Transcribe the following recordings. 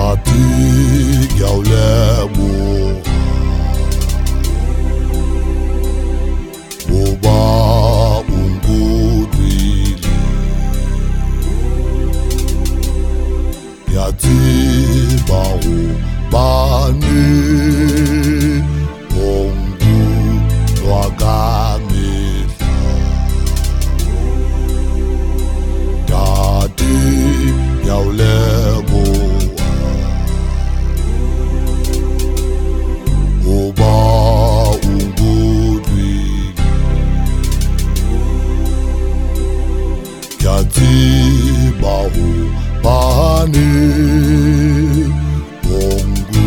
Tati yaulebo Oba ungudwili Yaziba ubani Ongu wakamehla Tati yaulebo Oba ungudwili Yaziba ubani Ongu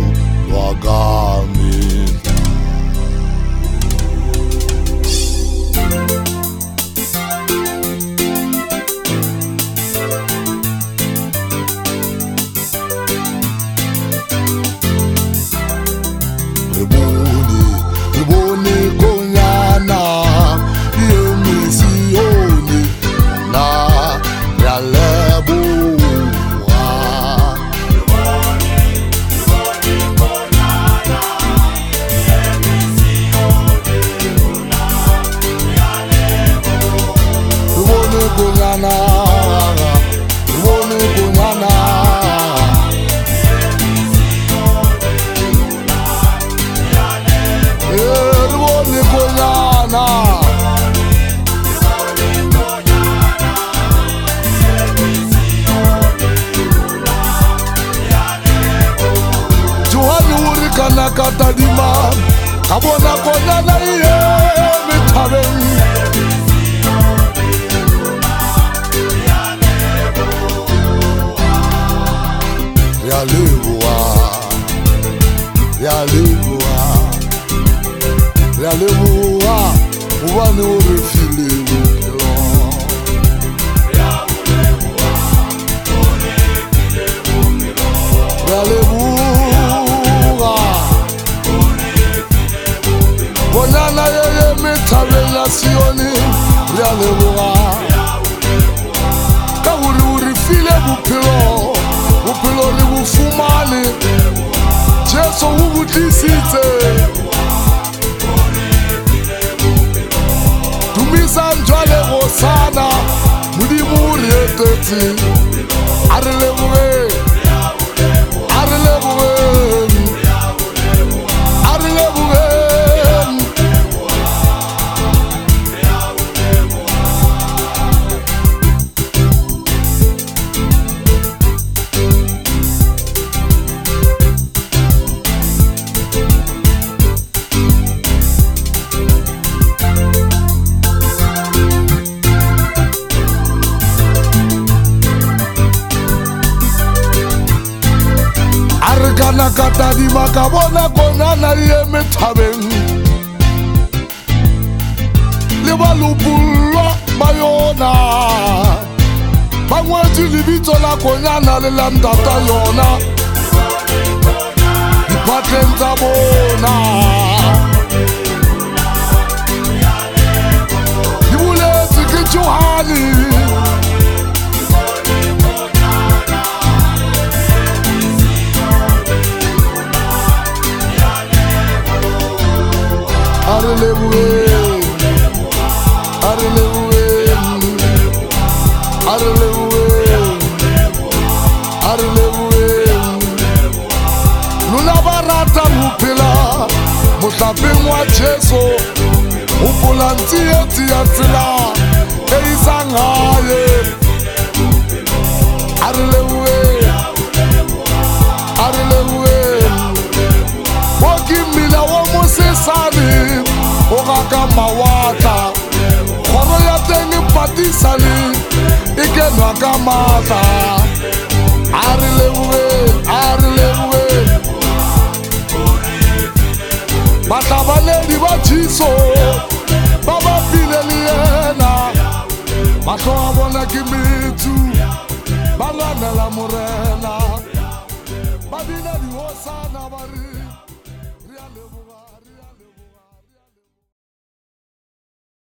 wakamehla Riboni konyana Yemisiyoni na Yalebuwa Riboni konyana Yemisiyoni na Yalebuwa Riboni konyana Kana katadima kabona konyana iye mithabeng Yalebuwa ubani urefile bukelo Yalebuwa Bonyana yeye mithabeng ya Sioni Yalebuwa Kawuri urifile bupilo ni bufumane Jesu ubudisitse Tumisa njwale gosana Mudimu urieteti Arilebuwe Kana katadima kabona konyana iye mithabeng Libalupulo bayona Bangweti libito la konyana lilandata yona Ipatenta bona Ibulezi kichuhani Luna barata mupila Mutabing wa Jesu Upulanti eti atila Eisangaye Arilewe Wakimila wa musisani Okaka mawata Koro ya tengi patisani Ikenwa kamata Arilewe Batabaledi bachiso Baba pileliena Mato abona kimitu Balana la morena Babina di osana bari